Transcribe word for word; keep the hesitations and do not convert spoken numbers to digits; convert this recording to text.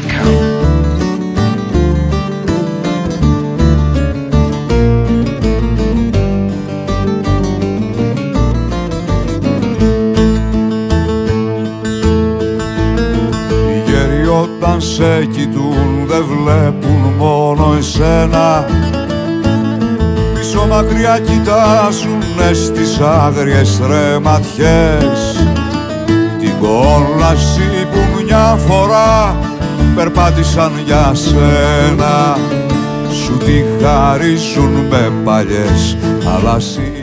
dot com. Όταν σε κοιτούν δεν βλέπουν μόνο εσένα, πίσω μακριά κοιτάζουνε στις άγριες ρε ματιές, την κόλαση που μια φορά περπάτησαν για σένα, σου τη χαρίζουν με παλιές αλασίες.